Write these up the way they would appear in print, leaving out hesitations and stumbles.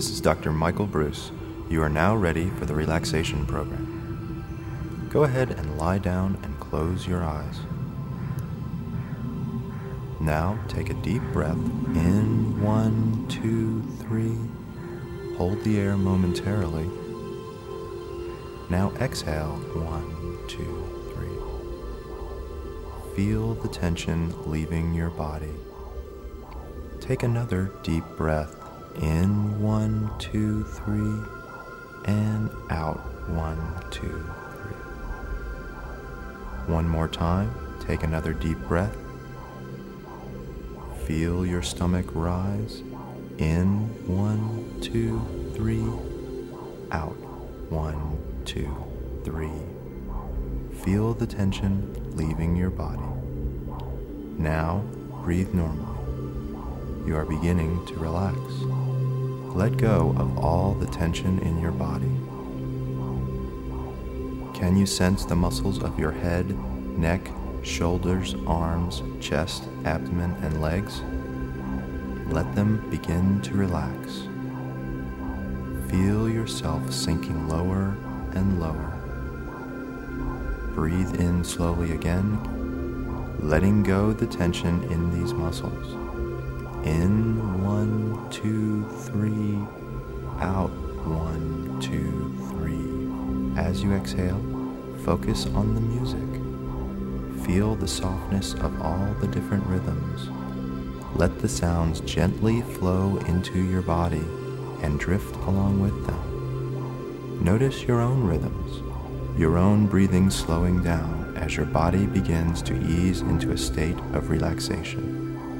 This is Dr. Michael Bruce. You are now ready for the relaxation program. Go ahead and lie down and close your eyes. Now take a deep breath in 1, 2, 3. Hold the air momentarily. Now exhale 1, 2, 3. Feel the tension leaving your body. Take another deep breath in 1, 2, 3 and out 1, 2, 3. One more time. Take another deep breath. Feel your stomach rise in 1, 2, 3, out 1, 2, 3. Feel the tension leaving your body. Now breathe normally. You are beginning to relax. Let go of all the tension in your body. Can you sense the muscles of your head, neck, shoulders, arms, chest, abdomen, and legs? Let them begin to relax. Feel yourself sinking lower and lower. Breathe in slowly again, letting go the tension in these muscles. In 1, 2, 3, out 1, 2, 3. As you exhale, focus on the music. Feel the softness of all the different rhythms. Let the sounds gently flow into your body and drift along with them. Notice your own rhythms, your own breathing slowing down as your body begins to ease into a state of relaxation.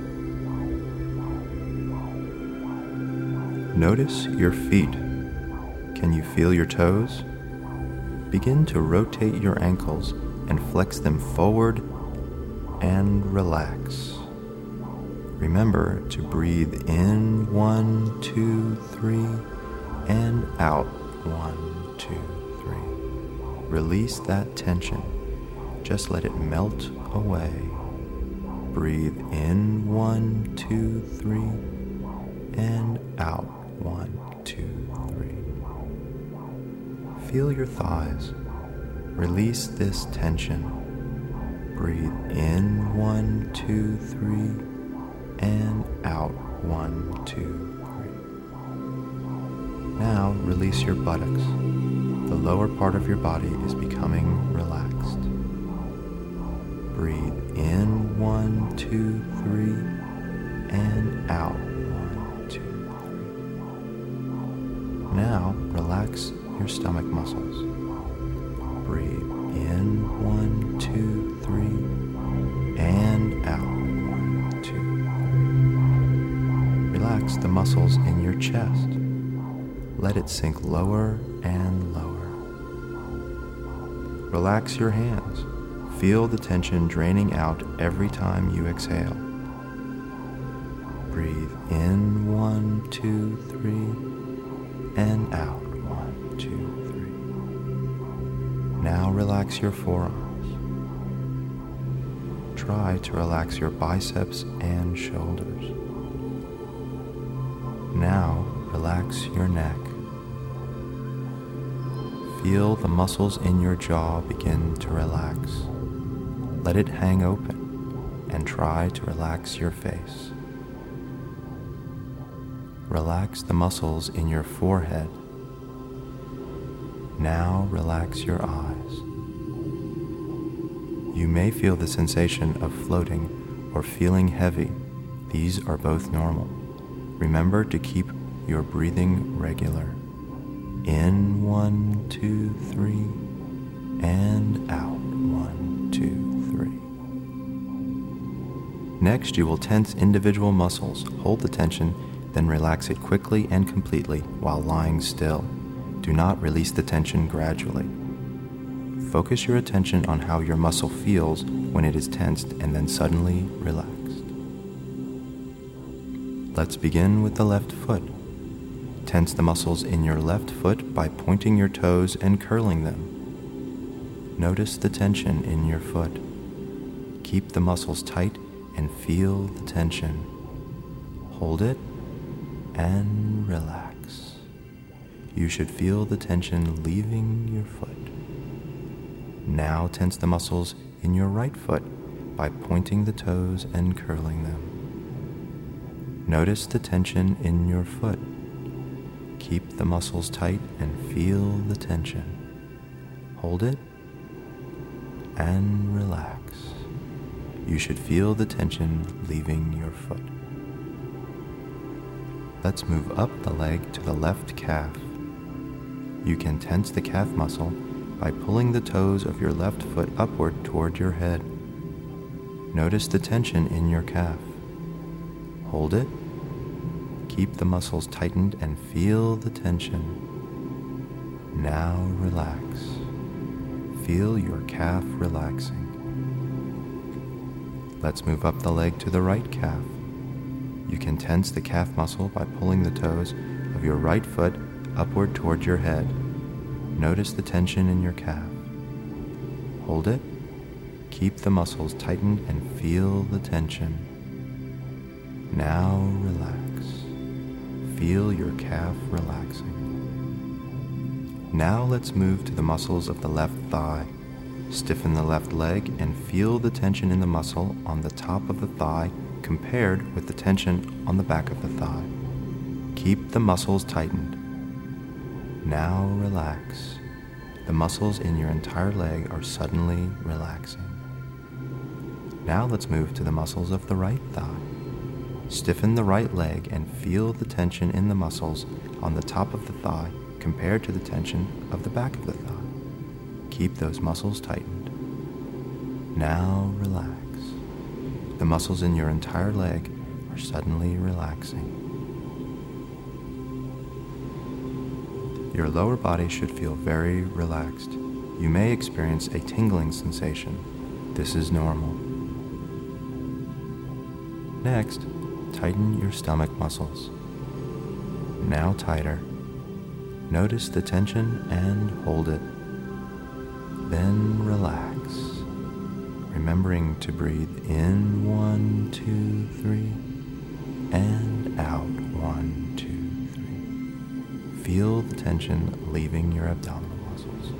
Notice your feet. Can you feel your toes? Begin to rotate your ankles and flex them forward and relax. Remember to breathe in 1, 2, 3 and out 1, 2, 3. Release that tension. Just let it melt away. Breathe in 1, 2, 3 and out 1, 2, 3. Feel your thighs. Release this tension. Breathe in 1, 2, 3 and out 1, 2, 3. Now release your buttocks. The lower part of your body is becoming relaxed. Breathe in 1, 2, 3 and out 1, 2, 3. Now relax your stomach muscles. Breathe in 1, 2, 3 and out 1, 2, 3. Relax the muscles in your chest. Let it sink lower and lower. Relax your hands. Feel the tension draining out every time you exhale. Breathe in 1, 2, 3 and out 1, 2, 3. Now relax your forearms. Try to relax your biceps and shoulders. Now relax your neck. Feel the muscles in your jaw begin to relax. Let it hang open and try to relax your face. Relax the muscles in your forehead. Now relax your eyes. You may feel the sensation of floating or feeling heavy. These are both normal. Remember to keep your breathing regular. In 1, 2, 3 and out 1, 2, 3. Next, you will tense individual muscles. Hold the tension, then relax it quickly and completely while lying still. Do not release the tension gradually. Focus your attention on how your muscle feels when it is tensed and then suddenly relaxed. Let's begin with the left foot. Tense the muscles in your left foot by pointing your toes and curling them. Notice the tension in your foot. Keep the muscles tight and feel the tension. Hold it and relax. you should feel the tension leaving your foot. Now tense the muscles in your right foot by pointing the toes and curling them. Notice the tension in your foot. Keep the muscles tight and feel the tension. Hold it and relax. You should feel the tension leaving your foot. Let's move up the leg to the left calf. You can tense the calf muscle by pulling the toes of your left foot upward toward your head. Notice the tension in your calf. Hold it. Keep the muscles tightened and feel the tension. Now relax. Feel your calf relaxing. Let's move up the leg to the right calf. You can tense the calf muscle by pulling the toes of your right foot upward toward your head. Notice the tension in your calf. Hold it. Keep the muscles tightened and feel the tension. Now relax. Feel your calf relaxing. Now let's move to the muscles of the left thigh. Stiffen the left leg and feel the tension in the muscle on the top of the thigh compared with the tension on the back of the thigh. Keep the muscles tightened. Now relax. The muscles in your entire leg are suddenly relaxing. Now let's move to the muscles of the right thigh. Stiffen the right leg and feel the tension in the muscles on the top of the thigh compared to the tension of the back of the thigh. Keep those muscles tightened. Now relax. The muscles in your entire leg are suddenly relaxing. Your lower body should feel very relaxed. You may experience a tingling sensation. This is normal. Next, tighten your stomach muscles. Now tighter. Notice the tension and hold it. Then relax. Remembering to breathe in 1, 2, 3, and out 1, 2, 3. Feel the tension leaving your abdominal muscles.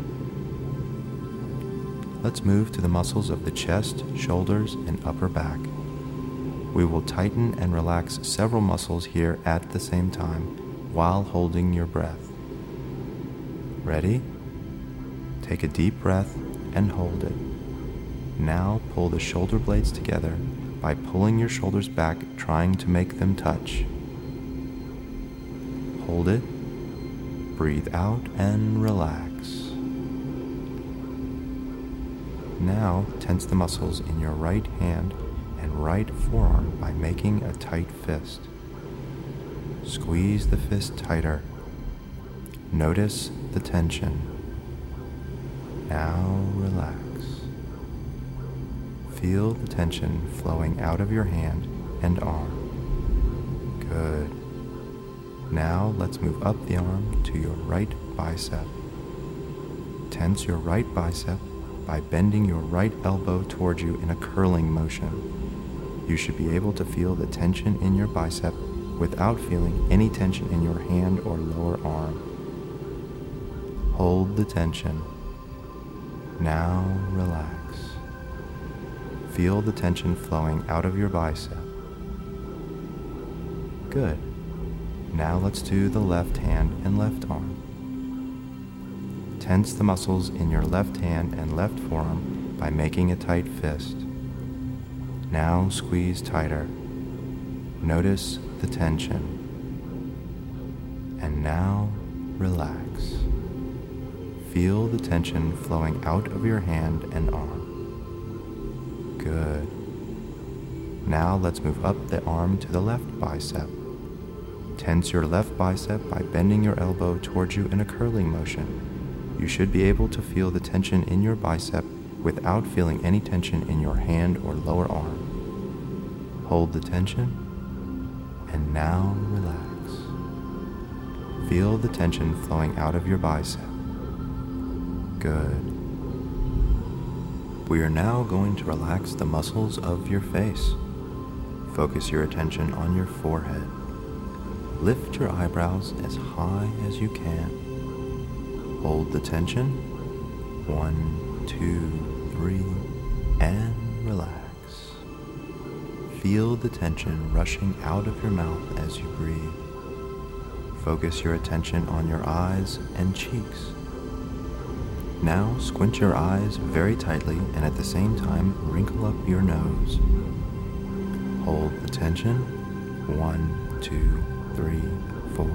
Let's move to the muscles of the chest, shoulders, and upper back. We will tighten and relax several muscles here at the same time while holding your breath. Ready? Take a deep breath and hold it. Now pull the shoulder blades together by pulling your shoulders back, trying to make them touch. Hold it. Breathe out and relax. Now tense the muscles in your right hand and right forearm by making a tight fist. Squeeze the fist tighter. Notice the tension. Now relax. Feel the tension flowing out of your hand and arm. Good. Now let's move up the arm to your right bicep. Tense your right bicep by bending your right elbow toward you in a curling motion. You should be able to feel the tension in your bicep without feeling any tension in your hand or lower arm. Hold the tension. Now relax. Feel the tension flowing out of your bicep. Good. Now let's do the left hand and left arm. Tense the muscles in your left hand and left forearm by making a tight fist. Now squeeze tighter. Notice the tension. And now relax. Feel the tension flowing out of your hand and arm. Good. Now let's move up the arm to the left bicep. Tense your left bicep by bending your elbow towards you in a curling motion. You should be able to feel the tension in your bicep without feeling any tension in your hand or lower arm. Hold the tension, and now relax. Feel the tension flowing out of your bicep. Good. We are now going to relax the muscles of your face. Focus your attention on your forehead. Lift your eyebrows as high as you can. Hold the tension. 1, 2, 3, and relax. Feel the tension rushing out of your mouth as you breathe. Focus your attention on your eyes and cheeks. Now squint your eyes very tightly and at the same time wrinkle up your nose. Hold the tension. 1, 2, 3, 4,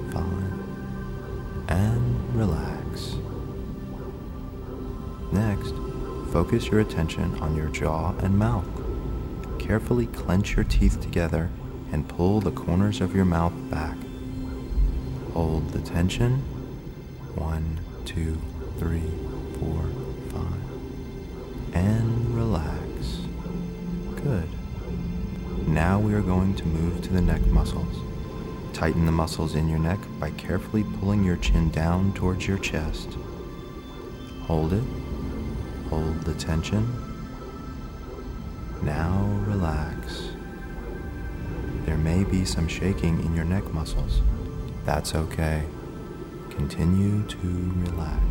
5. And relax. Next, focus your attention on your jaw and mouth. Carefully clench your teeth together and pull the corners of your mouth back. Hold the tension. 1, 2, 3, 4, 5. And relax. Good. Now we are going to move to the neck muscles. Tighten the muscles in your neck by carefully pulling your chin down towards your chest. Hold it. Hold the tension. Now relax. There may be some shaking in your neck muscles. That's okay. Continue to relax.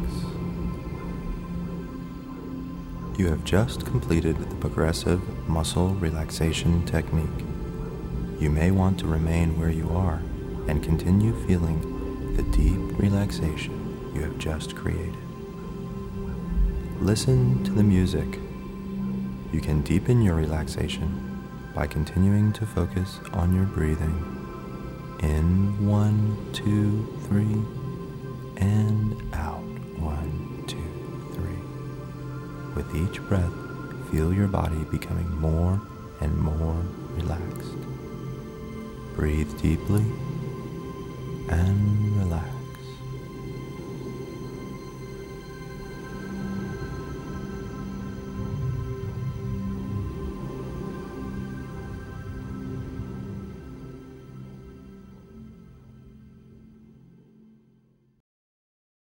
You have just completed the progressive muscle relaxation technique. You may want to remain where you are and continue feeling the deep relaxation you have just created. Listen to the music. You can deepen your relaxation by continuing to focus on your breathing. In 1, 2, 3, and out 1, 2, 3. With each breath, feel your body becoming more and more relaxed. Breathe deeply and relax.